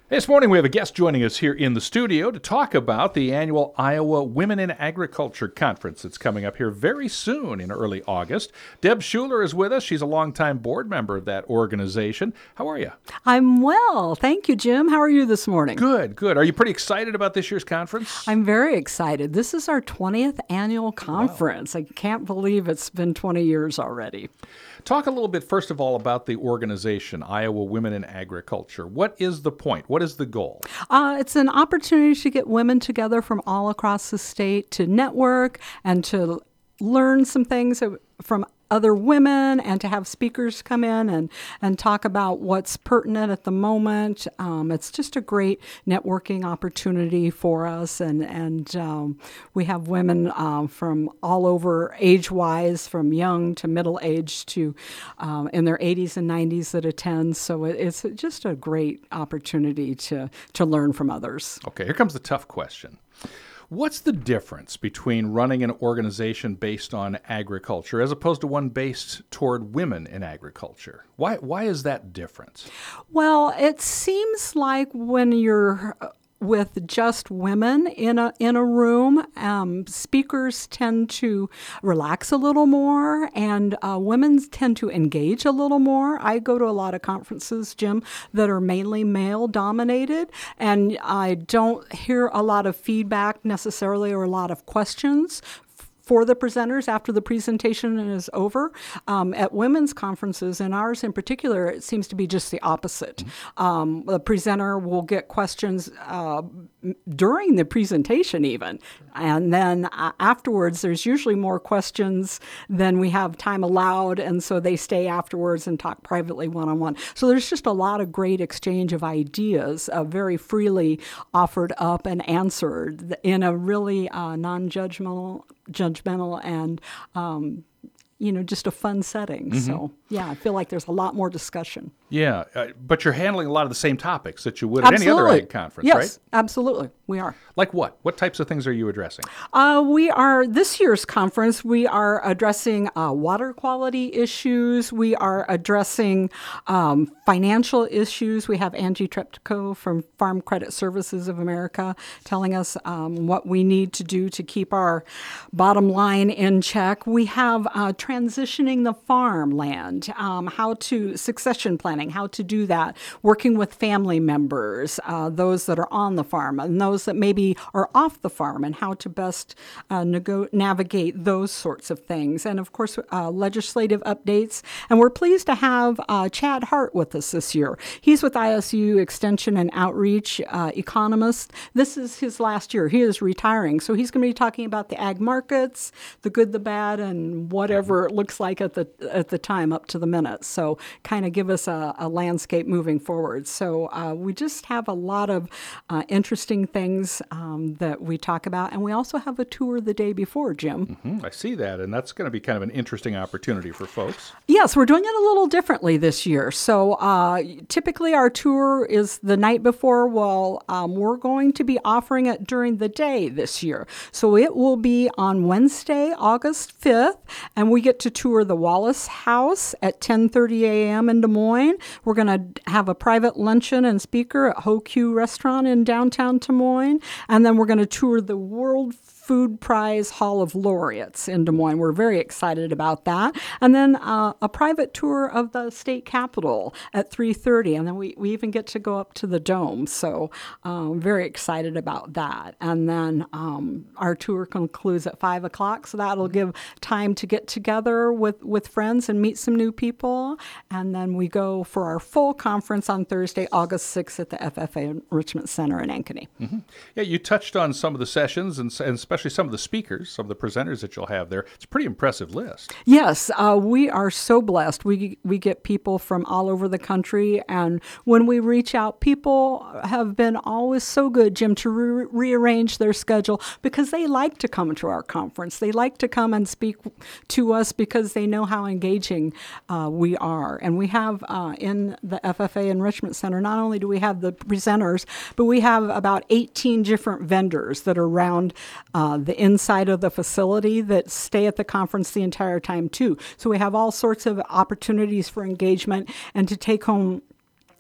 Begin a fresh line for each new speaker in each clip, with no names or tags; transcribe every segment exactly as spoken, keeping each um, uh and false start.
This morning we have a guest joining us here in the studio to talk about the annual Iowa Women in Agriculture Conference that's coming up here very soon in early August. Deb Schuler is with us. She's a longtime board member of that organization. How are you?
I'm well. Thank you, Jim. How are you this morning?
Good, good. Are you pretty excited about this year's conference?
I'm very excited. This is our twentieth annual conference. Wow. I can't believe it's been twenty years already.
Talk a little bit, first of all, about the organization, Iowa Women in Agriculture. What is the point? What is the goal?
Uh, it's an opportunity to get women together from all across the state to network and to learn some things from other women and to have speakers come in and, and talk about what's pertinent at the moment. Um, it's just a great networking opportunity for us. And, and um, we have women uh, from all over age-wise, from young to middle-aged to um, in their eighties and nineties that attend. So it, it's just a great opportunity to, to learn from others.
Okay, here comes the tough question. What's the difference between running an organization based on agriculture as opposed to one based toward women in agriculture? Why why is that different?
Well, it seems like when you're with just women in a in a room, um, speakers tend to relax a little more, and uh, women tend to engage a little more. I go to a lot of conferences, Jim, that are mainly male-dominated, and I don't hear a lot of feedback necessarily or a lot of questions for the presenters after the presentation is over. Um, at women's conferences, and ours in particular, it seems to be just the opposite. Mm-hmm. Um, the presenter will get questions uh, during the presentation even, and then uh, afterwards there's usually more questions than we have time allowed, and so they stay afterwards and talk privately one-on-one. So there's just a lot of great exchange of ideas, uh, very freely offered up and answered in a really uh, non-judgmental judgmental and, um, you know, just a fun setting. Mm-hmm. So, yeah, I feel like there's a lot more discussion.
Yeah, uh, but you're handling a lot of the same topics that you would at
absolutely.
any other ag conference,
yes,
right?
Yes, absolutely. We are.
Like what? What types of things are you addressing?
Uh, we are, this year's conference, we are addressing uh, water quality issues. We are addressing um, financial issues. We have Angie Treptico from Farm Credit Services of America telling us um, what we need to do to keep our bottom line in check. We have uh, transitioning the farmland, um, how to, succession planning, how to do that, working with family members, uh, those that are on the farm and those that maybe are off the farm, and how to best uh, nego- navigate those sorts of things. And of course, uh, legislative updates. And we're pleased to have uh, Chad Hart with us this year. He's with I S U Extension and Outreach, uh, economist. This is his last year. He is retiring. So he's going to be talking about the ag markets, the good, the bad, and whatever it looks like at the at the time up to the minute. So kind of give us a, a landscape moving forward. So uh, we just have a lot of uh, interesting things um, that we talk about. And we also have a tour the day before, Jim.
Mm-hmm. I see that. And that's going to be kind of an interesting opportunity for folks.
Yes, we're doing it a little differently this year. So uh, typically our tour is the night before. Well, um, we're going to be offering it during the day this year. So it will be on Wednesday, August fifth, and we get to tour the Wallace House at ten thirty a.m. in Des Moines. We're going to have a private luncheon and speaker at Ho Q Restaurant in downtown Des Moines. And then we're going to tour the World Food Prize Hall of Laureates in Des Moines. We're very excited about that. And then uh, a private tour of the state capitol at three thirty. And then we, we even get to go up to the Dome. So uh, very excited about that. And then um, our tour concludes at five o'clock. So that'll give time to get together with, with friends and meet some new people. And then we go for our full conference on Thursday, August sixth at the F F A Enrichment Center in Ankeny.
Mm-hmm. Yeah, you touched on some of the sessions and, and especially some of the speakers, some of the presenters that you'll have there. It's a pretty impressive list.
Yes, uh, we are so blessed. We we get people from all over the country, and when we reach out, people have been always so good, Jim, to re- rearrange their schedule because they like to come to our conference. They like to come and speak to us because they know how engaging uh, we are. And we have uh, in the F F A Enrichment Center, not only do we have the presenters, but we have about eighteen different vendors that are around uh, the inside of the facility that stay at the conference the entire time too. So we have all sorts of opportunities for engagement and to take home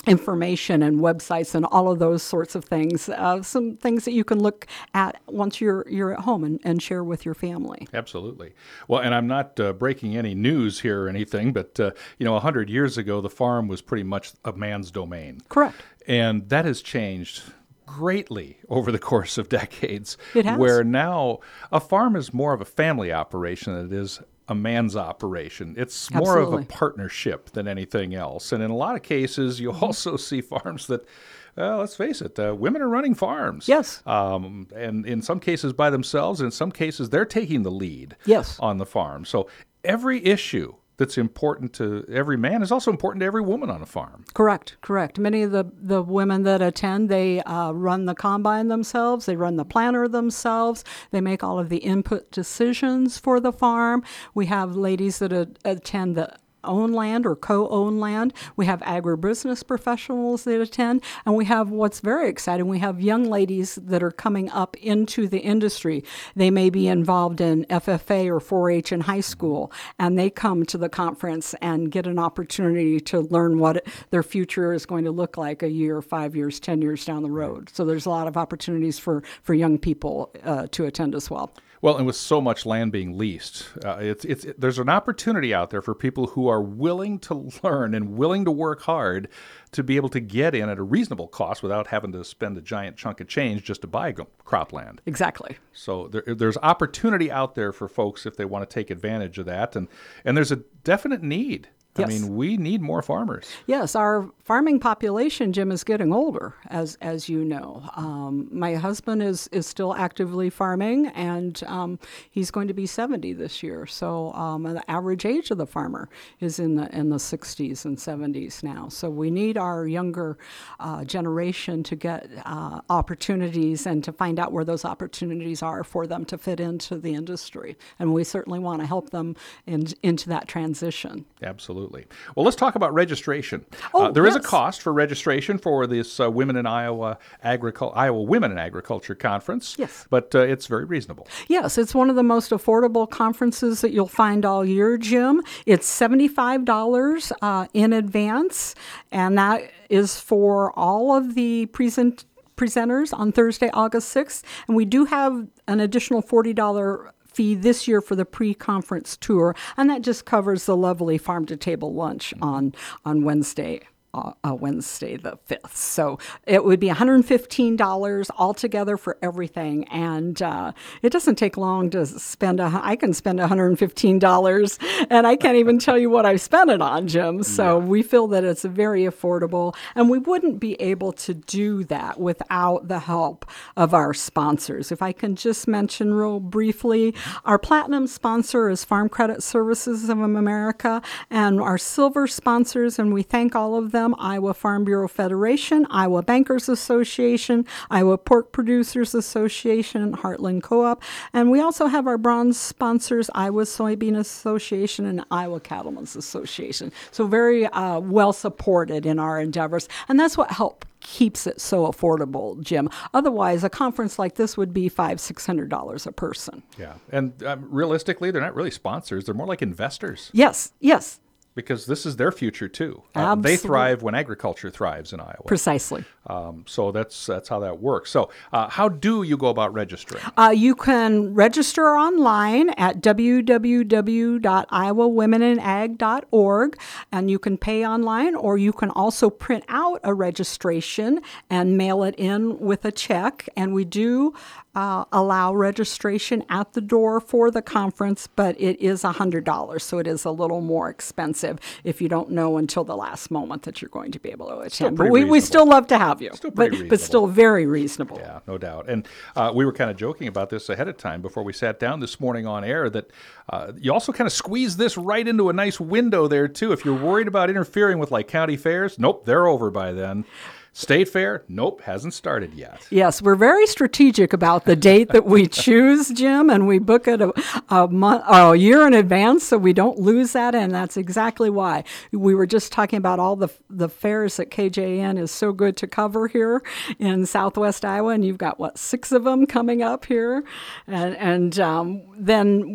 information and websites and all of those sorts of things. Uh, some things that you can look at once you're you're at home and, and share with your family.
Absolutely. Well, and I'm not uh, breaking any news here or anything, but uh, you know, a hundred years ago, the farm was pretty much a man's domain.
Correct.
And that has changed greatly over the course of decades.
It has.
Where now a farm is more of a family operation than it is a man's operation. It's more
Absolutely.
of a partnership than anything else. And in a lot of cases, you'll also see farms that, well, let's face it, uh, women are running farms.
Yes.
Um, and in some cases by themselves, in some cases they're taking the lead
Yes.
on the farm. So every issue that's important to every man is also important to every woman on a farm.
Correct, correct. Many of the, the women that attend, they uh, run the combine themselves, they run the planter themselves, they make all of the input decisions for the farm. We have ladies that a- attend the own land or co-own land. We have agribusiness professionals that attend, and we have what's very exciting, we have young ladies that are coming up into the industry. They may be involved in F F A or four H in high school, and they come to the conference and get an opportunity to learn what their future is going to look like a year, five years, ten years down the road. So there's a lot of opportunities for, for young people uh, to attend as well.
Well, and with so much land being leased, uh, it's, it's, it, there's an opportunity out there for people who are willing to learn and willing to work hard to be able to get in at a reasonable cost without having to spend a giant chunk of change just to buy g- cropland.
Exactly.
So there, there's opportunity out there for folks if they want to take advantage of that, and, and there's a definite need. I
Yes.
mean, we need more farmers.
Yes, our farming population, Jim, is getting older, as as you know. Um, my husband is, is still actively farming, and um, he's going to be seventy this year. So um, the average age of the farmer is in the in the sixties and seventies now. So we need our younger uh, generation to get uh, opportunities and to find out where those opportunities are for them to fit into the industry. And we certainly want to help them in, into that transition.
Absolutely. Well, let's talk about registration.
Oh,
uh, there is a
yes.
cost for registration for this uh, Women in Iowa Agricul- Iowa Women in Agriculture Conference.
Yes.
But uh, it's very reasonable.
Yes, it's one of the most affordable conferences that you'll find all year, Jim. It's seventy-five dollars uh, in advance, and that is for all of the present presenters on Thursday, August sixth. And we do have an additional forty dollars fee this year for the pre-conference tour, and that just covers the lovely farm-to-table lunch on, on Wednesday. Uh, uh, Wednesday the fifth. So it would be one hundred fifteen dollars altogether for everything. And uh, it doesn't take long to spend, a, I can spend one hundred fifteen dollars and I can't even tell you what I've spent it on, Jim. So yeah. We feel that it's very affordable, and we wouldn't be able to do that without the help of our sponsors. If I can just mention real briefly, our platinum sponsor is Farm Credit Services of America, and our silver sponsors, and we thank all of them, Iowa Farm Bureau Federation, Iowa Bankers Association, Iowa Pork Producers Association, Heartland Co-op, and we also have our bronze sponsors, Iowa Soybean Association and Iowa Cattlemen's Association. So very uh, well supported in our endeavors, and that's what helped keeps it so affordable, Jim. Otherwise, a conference like this would be five, six hundred dollars a person.
Yeah, and um, realistically, they're not really sponsors; they're more like investors.
Yes, yes.
Because this is their future too.
Uh,
they thrive when agriculture thrives in Iowa.
Precisely.
Um, so that's that's how that works. So uh, how do you go about registering?
Uh, you can register online at w w w dot iowa women in ag dot org, and you can pay online, or you can also print out a registration and mail it in with a check. And we do uh, allow registration at the door for the conference, but it is one hundred dollars, so it is a little more expensive if you don't know until the last moment that you're going to be able to attend. But we, we still love to have you,
still
but, but still very reasonable.
Yeah, no doubt. And uh, we were kind of joking about this ahead of time before we sat down this morning on air, that uh, you also kind of squeeze this right into a nice window there, too. If you're worried about interfering with, like, county fairs, nope, they're over by then. State fair, nope, hasn't started yet.
Yes, we're very strategic about the date that we choose, Jim, and we book it a, a month, a year in advance, so we don't lose that, and that's exactly why. We were just talking about all the the fairs that K J N is so good to cover here in Southwest Iowa, and you've got, what, six of them coming up here, and and um, then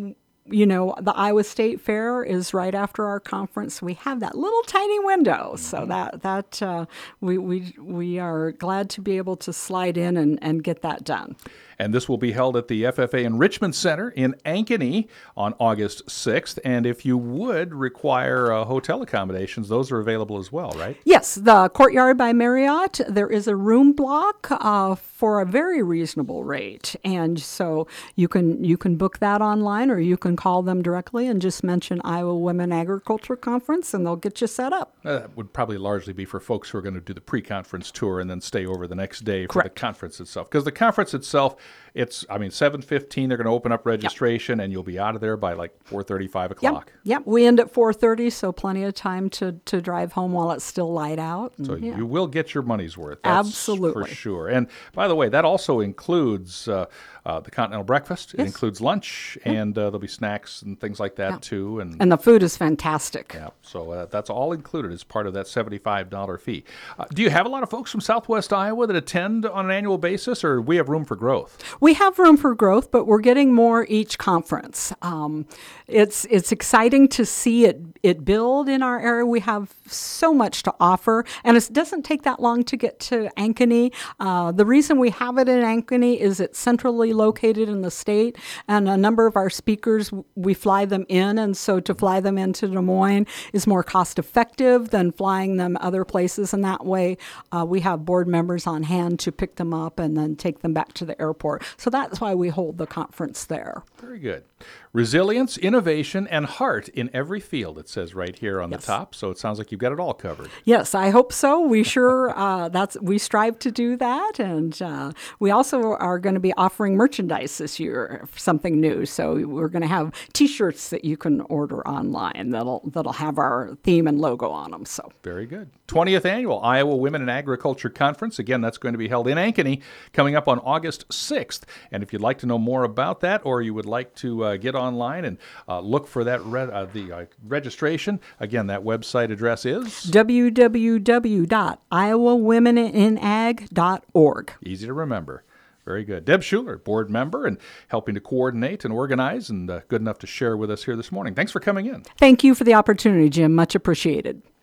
you know, the Iowa State Fair is right after our conference. We have that little tiny window, so that that uh, we we we are glad to be able to slide in and, and get that done.
And this will be held at the F F A Enrichment Center in Ankeny on August sixth. And if you would require uh, hotel accommodations, those are available as well, right?
Yes, the Courtyard by Marriott, there is a room block uh, for a very reasonable rate. And so you can you can book that online, or you can call them directly and just mention Iowa Women Agriculture Conference, and they'll get you set up.
Uh, that would probably largely be for folks who are going to do the pre-conference tour and then stay over the next day for
Correct.
the conference itself. Because the conference itself, it's, I mean, seven fifteen, they're going to open up registration, yep. and you'll be out of there by like four thirty, five o'clock.
Yep, yep. We end at four thirty, so plenty of time to, to drive home while it's still light out. And,
so
yeah.
you will get your money's worth. That's
Absolutely.
For sure. And by the way, that also includes uh, uh, the continental breakfast. Yes. It includes lunch, yep. and uh, there'll be snacks and things like that, yep. too. And,
and the food is fantastic.
Yeah, so uh, that's all included as part of that seventy-five dollars fee. Uh, do you have a lot of folks from Southwest Iowa that attend on an annual basis, or do we have room for growth?
We have room for growth, but we're getting more each conference. Um, it's it's exciting to see it it build in our area. We have so much to offer, and it doesn't take that long to get to Ankeny. Uh, the reason we have it in Ankeny is it's centrally located in the state, and a number of our speakers, we fly them in, and so to fly them into Des Moines is more cost effective than flying them other places, and that way uh, we have board members on hand to pick them up and then take them back to the airport. So that's why we hold the conference there.
Very good. Resilience, innovation, and heart in every field, it says right here on
yes.
the top. So it sounds like you've got it all covered.
Yes, I hope so. We sure, uh, that's we strive to do that. And uh, we also are going to be offering merchandise this year, something new. So we're going to have T-shirts that you can order online that'll that'll have our theme and logo on them. So
very good. twentieth Annual Iowa Women in Agriculture Conference. Again, that's going to be held in Ankeny coming up on August sixth. And if you'd like to know more about that, or you would like to uh, get online and uh, look for that re- uh, the uh, registration, again, that website address is
w w w dot iowa women in ag dot org.
Easy to remember. Very good. Deb Schuler, board member, and helping to coordinate and organize, and uh, good enough to share with us here this morning. Thanks for coming in.
Thank you for the opportunity, Jim. Much appreciated.